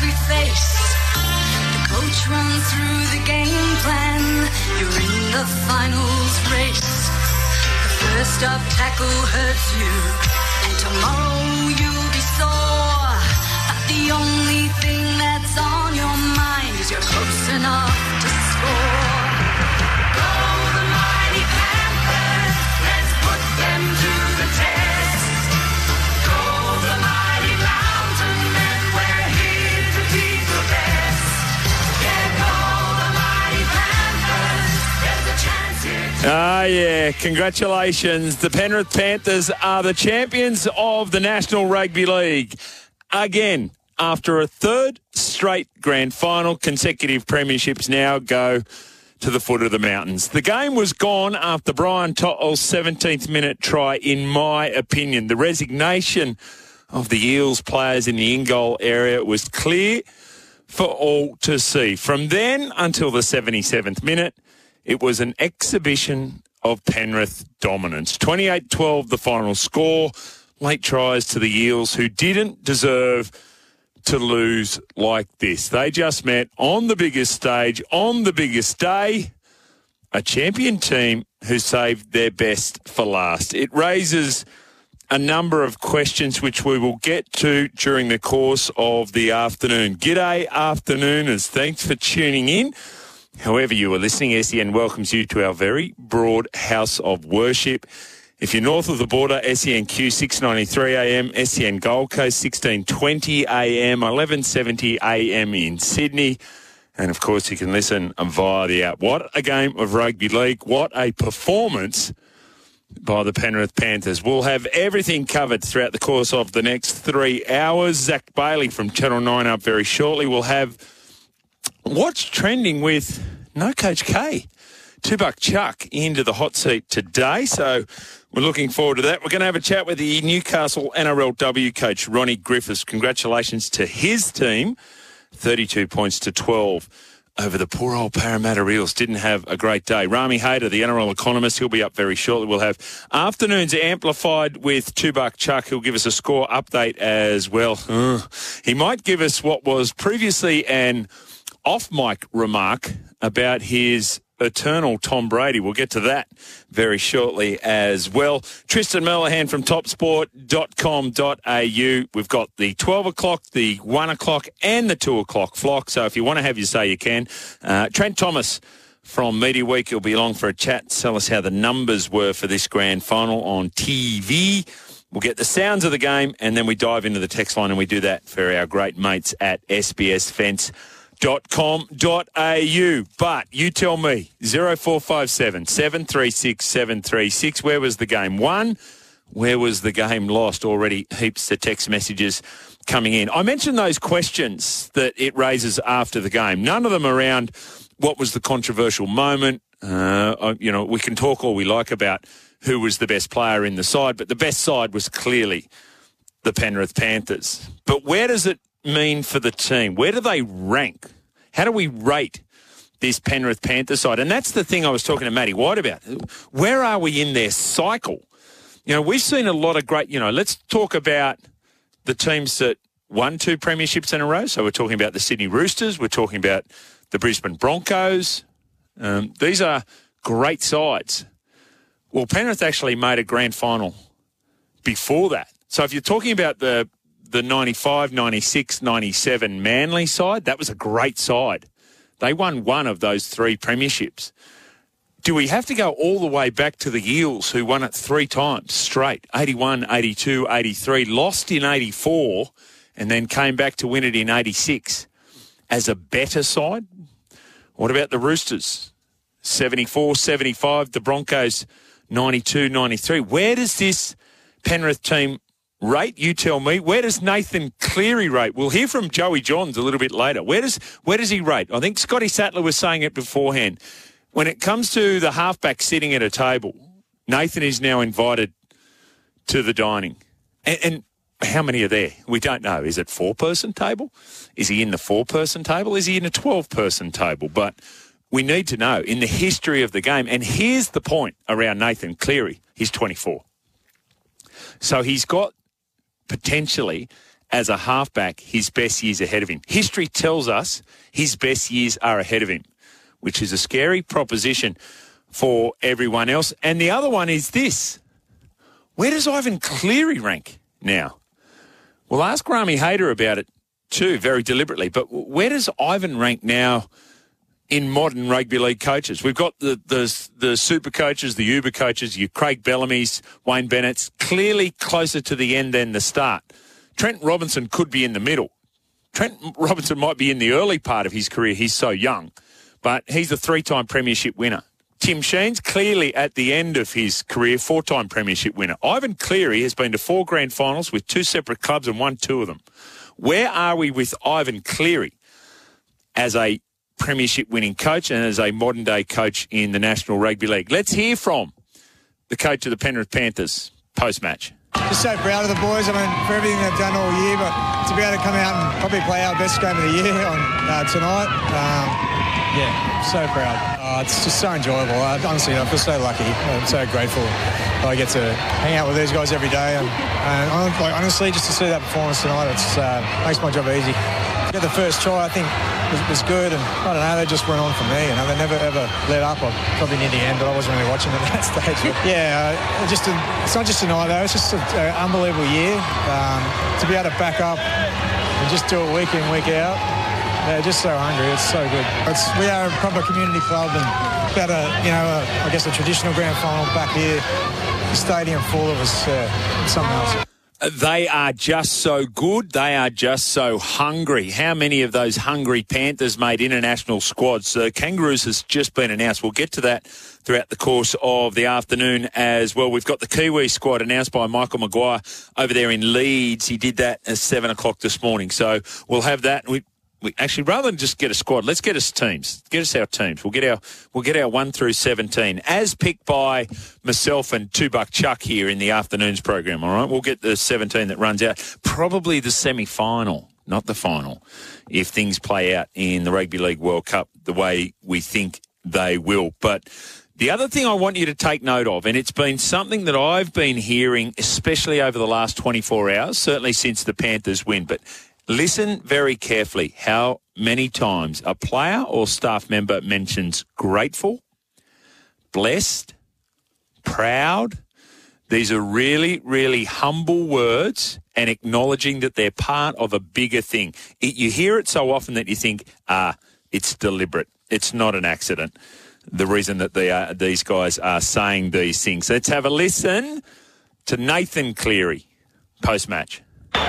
every face. The coach runs through the game plan. You're in the finals race. The first up tackle hurts you, and tomorrow you'll be sore. But the only thing that's on your mind is you're close enough to score. Go the mighty Panthers, let's put them to the test. Go the mighty Mountain Men, we're here to beat the best. Yeah, go the mighty Panthers, there's a chance here. Ah, yeah. Congratulations. The Penrith Panthers are the champions of the National Rugby League. Again, after a third straight grand final, consecutive premierships now go to the foot of the mountains. The game was gone after Brian To'o's 17th minute try, in my opinion. The resignation of the Eels players in the in-goal area was clear for all to see. From then until the 77th minute, it was an exhibition of Penrith dominance. 28-12 the final score. Late tries to the Eels, who didn't deserve to lose like this. They just met on the biggest stage, on the biggest day, a champion team who saved their best for last. It raises a number of questions which we will get to during the course of the afternoon. G'day, afternooners. Thanks for tuning in. However you are listening, SEN welcomes you to our very broad house of worship. If you're north of the border, SENQ 693 AM, SEN Gold Coast 1620 AM, 1170 AM in Sydney. And, of course, you can listen via the app. What a game of rugby league. What a performance by the Penrith Panthers. We'll have everything covered throughout the course of the next 3 hours. Zach Bailey from Channel 9 up very shortly. We'll have what's trending with No Coach K. Tubuck Chuck into the hot seat today, so we're looking forward to that. We're going to have a chat with the Newcastle NRLW coach, Ronnie Griffiths. Congratulations to his team, 32 points to 12 over the poor old Parramatta Eels. Didn't have a great day. Rami Hayter, the NRL economist, he'll be up very shortly. We'll have afternoons amplified with Tubuck Chuck, who'll give us a score update as well. He might give us what was previously an off-mic remark about his eternal Tom Brady. We'll get to that very shortly as well. Tristan Merlehan from topsport.com.au. We've got the 12 o'clock, the 1 o'clock and the 2 o'clock flock. So if you want to have your say, you can. Trent Thomas from Media Week, he'll be along for a chat. Tell us how the numbers were for this grand final on TV. We'll get the sounds of the game and then we dive into the text line, and we do that for our great mates at SBS Fence.com.au. But you tell me, 0457 736 736, where was the game won? Where was the game lost? Already heaps of text messages coming in. I mentioned those questions that it raises after the game. None of them around what was the controversial moment. We can talk all we like about who was the best player in the side, but the best side was clearly the Penrith Panthers. But where does it mean for the team? Where do they rank? How do we rate this Penrith Panthers side? And that's the thing I was talking to Matty White about. Where are we in their cycle? We've seen a lot of great, let's talk about the teams that won 2 premierships in a row. So we're talking about the Sydney Roosters. We're talking about the Brisbane Broncos. These are great sides. Well, Penrith actually made a grand final before that. So if you're talking about the 95, 96, 97 Manly side, that was a great side. They won 1 of those 3 premierships. Do we have to go all the way back to the Eels, who won it 3 times straight, 81, 82, 83, lost in 84, and then came back to win it in 86 as a better side? What about the Roosters? 74, 75, the Broncos 92, 93. Where does this Penrith team rate? You tell me. Where does Nathan Cleary rate? We'll hear from Joey Johns a little bit later. Where does he rate? I think Scotty Sattler was saying it beforehand. When it comes to the halfback sitting at a table, Nathan is now invited to the dining. And how many are there? We don't know. Is it 4-person table? Is he in the 4-person table? Is he in a 12-person table? But we need to know in the history of the game. And here's the point around Nathan Cleary. He's 24. So he's got potentially as a halfback, his best years ahead of him. History tells us his best years are ahead of him, which is a scary proposition for everyone else. And the other one is this. Where does Ivan Cleary rank now? We'll ask Rami Hayder about it too, very deliberately. But where does Ivan rank now in modern rugby league coaches? We've got the super coaches, the uber coaches, your Craig Bellamy's, Wayne Bennett's, clearly closer to the end than the start. Trent Robinson could be in the middle. Trent Robinson might be in the early part of his career. He's so young. But he's a 3-time premiership winner. Tim Sheen's clearly at the end of his career, 4-time premiership winner. Ivan Cleary has been to 4 grand finals with 2 separate clubs and won 2 of them. Where are we with Ivan Cleary as a premiership winning coach and as a modern day coach in the National Rugby League? Let's hear from the coach of the Penrith Panthers post-match. Just so proud of the boys, I mean, for everything they've done all year, but to be able to come out and probably play our best game of the year on tonight, so proud. It's just so enjoyable. Honestly, I feel so lucky. I'm so grateful that I get to hang out with these guys every day. And honestly, just to see that performance tonight, it makes my job easy. To get the first try, I think, was good. And I don't know, they just went on from there. You know, they never, ever let up. I'm probably near the end, but I wasn't really watching it at that stage. But it's not just tonight, though. It's just an unbelievable year. To be able to back up and just do it week in, week out. They're just so hungry. It's so good. We are a proper community club, and about I guess a traditional grand final back here, the stadium full of us, something else. They are just so good. They are just so hungry. How many of those hungry Panthers made international squads? The Kangaroos has just been announced. We'll get to that throughout the course of the afternoon as well. We've got the Kiwi squad announced by Michael Maguire over there in Leeds. He did that at 7 o'clock this morning. So we'll have that. We actually, rather than just get a squad, let's get us teams. Get us our teams. We'll get our 1 through 17 as picked by myself and Tubuck Chuck here in the afternoons program. All right, we'll get the 17 that runs out. Probably the semi-final, not the final, if things play out in the Rugby League World Cup the way we think they will. But the other thing I want you to take note of, and it's been something that I've been hearing, especially over the last 24 hours, certainly since the Panthers win, but listen very carefully how many times a player or staff member mentions grateful, blessed, proud. These are really, really humble words and acknowledging that they're part of a bigger thing. You hear it so often that you think, it's deliberate. It's not an accident. The reason that these guys are saying these things. Let's have a listen to Nathan Cleary post-match.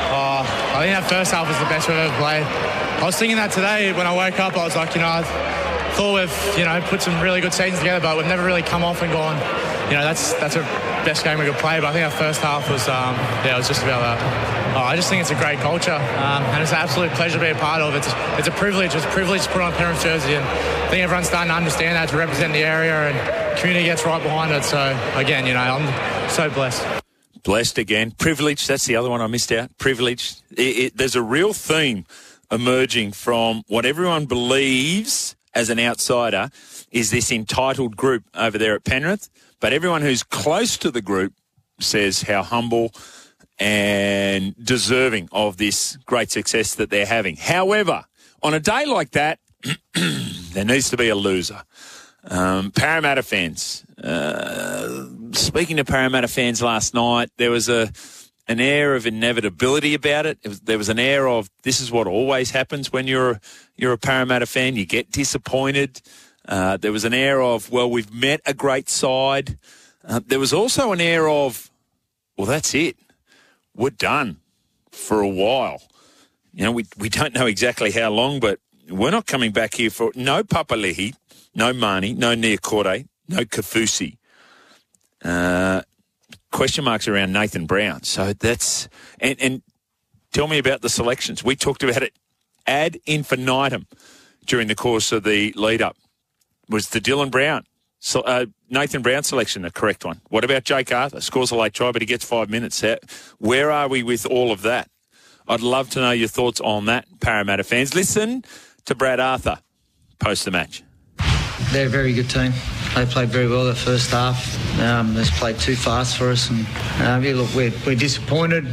I think that first half was the best we've ever played. I was thinking that today when I woke up. I was like, I thought we've, put some really good seasons together, but we've never really come off and gone, that's a best game we could play. But I think our first half was, it was just about that. I just think it's a great culture, and it's an absolute pleasure to be a part of. It's a privilege. It's a privilege to put on a Penrith jersey, and I think everyone's starting to understand that, to represent the area, and community gets right behind it. So again, I'm so blessed. Blessed again. Privilege, that's the other one I missed out. Privilege. There's a real theme emerging from what everyone believes as an outsider is this entitled group over there at Penrith. But everyone who's close to the group says how humble and deserving of this great success that they're having. However, on a day like that, there needs to be a loser. Parramatta fans. Speaking to Parramatta fans last night, there was an air of inevitability about it. There was an air of this is what always happens when you're a Parramatta fan. You get disappointed. There was an air of, well, we've met a great side. There was also an air of, well, that's it. We're done for a while. We don't know exactly how long, but we're not coming back here for no Papali'i, no Marnie, no Niokore, no Kaufusi. Question marks around Nathan Brown. So that's and tell me about the selections. We talked about it ad infinitum during the course of the lead up. Was the Dylan Brown, Nathan Brown selection the correct one? What about Jake Arthur? Scores a late try, but he gets 5 minutes. Where are we with all of that? I'd love to know your thoughts on that, Parramatta fans. Listen to Brad Arthur post the match. They're a very good team. They played very well that first half. They played too fast for us. And look, we're disappointed.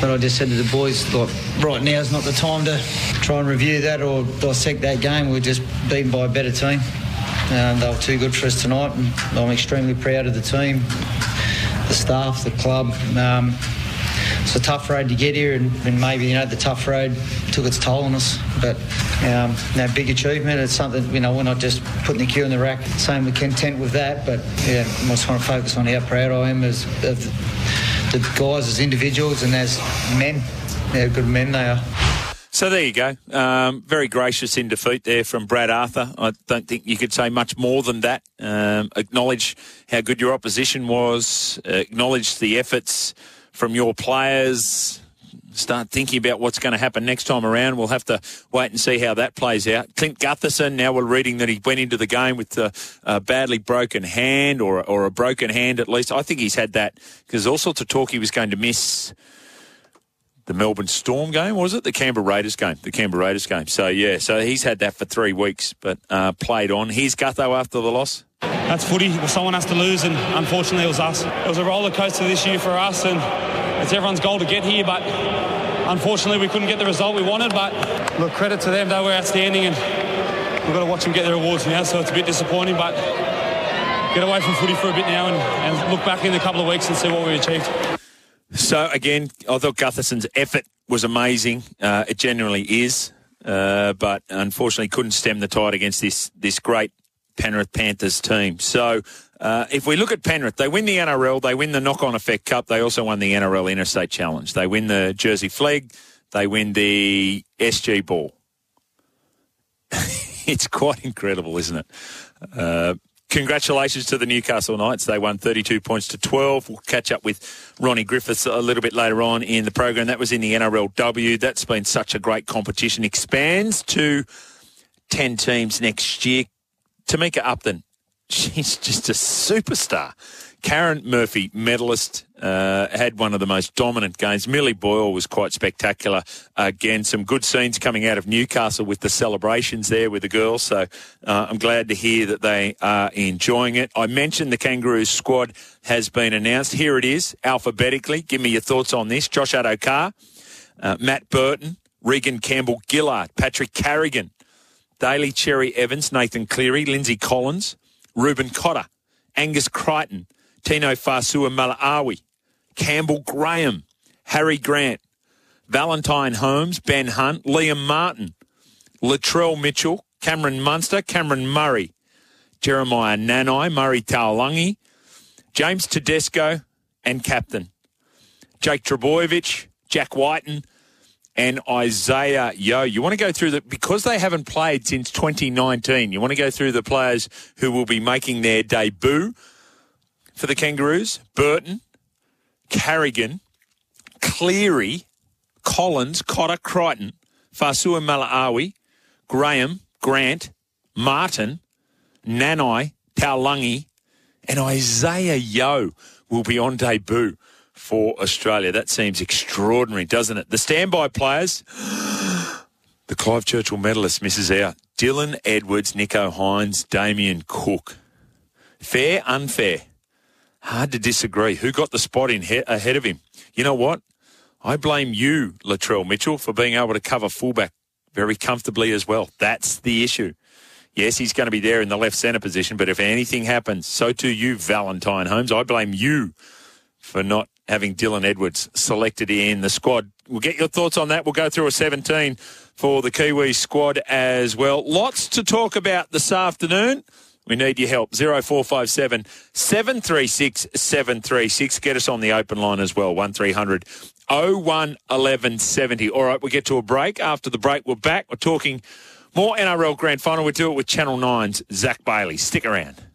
But I just said to the boys, like, right now is not the time to try and review that or dissect that game. We're just beaten by a better team. They were too good for us tonight, and I'm extremely proud of the team, the staff, the club. It's a tough road to get here, and maybe, the tough road took its toll on us. But big achievement. It's something, we're not just putting the cue in the rack saying we're content with that, but I just want to focus on how proud I am of the guys as individuals and as men, how good men they are. So there you go. Very gracious in defeat there from Brad Arthur. I don't think you could say much more than that. Acknowledge how good your opposition was, acknowledge the efforts from your players, start thinking about what's going to happen next time around. We'll have to wait and see how that plays out. Clint Gutherson, now we're reading that he went into the game with a badly broken hand or a broken hand at least. I think he's had that because all sorts of talk he was going to miss the Melbourne Storm game, was it? The Canberra Raiders game. So, so he's had that for 3 weeks, but played on. Here's Gutho after the loss. That's footy. Someone has to lose, and unfortunately it was us. It was a roller coaster this year for us, and it's everyone's goal to get here, but unfortunately we couldn't get the result we wanted. But look, credit to them, they were outstanding, and we've got to watch them get their awards now, so it's a bit disappointing, but get away from footy for a bit now and look back in a couple of weeks and see what we achieved. So, again, I thought Gutherson's effort was amazing. It genuinely is, but unfortunately couldn't stem the tide against this great Penrith Panthers team. So, if we look at Penrith, they win the NRL, they win the Knock-On Effect Cup, they also won the NRL Interstate Challenge. They win the Jersey Flegg, they win the SG Ball. It's quite incredible, isn't it? Congratulations to the Newcastle Knights. They won 32 points to 12. We'll catch up with Ronnie Griffiths a little bit later on in the program. That was in the NRLW. That's been such a great competition. Expands to 10 teams next year. Tamika Upton, she's just a superstar. Karen Murphy, medalist, had one of the most dominant games. Millie Boyle was quite spectacular. Again, some good scenes coming out of Newcastle with the celebrations there with the girls. So I'm glad to hear that they are enjoying it. I mentioned the Kangaroos squad has been announced. Here it is, alphabetically. Give me your thoughts on this. Josh Addo-Carr, Matt Burton, Regan Campbell-Gillard, Patrick Carrigan, Daly Cherry Evans, Nathan Cleary, Lindsay Collins, Reuben Cotter, Angus Crichton, Tino Fasua-Malaawi, Campbell Graham, Harry Grant, Valentine Holmes, Ben Hunt, Liam Martin, Latrell Mitchell, Cameron Munster, Cameron Murray, Jeremiah Nanai, Murray Taulagi, James Tedesco, and captain Jake Trbojevic, Jack Whiten, and Isaiah Yeo. You want to go through because they haven't played since 2019, you want to go through the players who will be making their debut for the Kangaroos. Burton, Carrigan, Cleary, Collins, Cotter, Crichton, Fasua-Malaawi, Graham, Grant, Martin, Nanai, Taulagi, and Isaiah Yeo will be on debut for Australia. That seems extraordinary, doesn't it? The standby players, the Clive Churchill medalist misses out. Dylan Edwards, Nico Hines, Damien Cook. Fair, unfair. Hard to disagree. Who got the spot ahead of him? You know what? I blame you, Latrell Mitchell, for being able to cover fullback very comfortably as well. That's the issue. Yes, he's going to be there in the left centre position, but if anything happens, so too you, Valentine Holmes. I blame you for not having Dylan Edwards selected in the squad. We'll get your thoughts on that. We'll go through a 17 for the Kiwi squad as well. Lots to talk about this afternoon. We need your help. 0457 736 736. Get us on the open line as well. 1300 01 1170. All right, we'll get to a break. After the break, we're back. We're talking more NRL Grand Final. We'll do it with Channel 9's Zach Bailey. Stick around.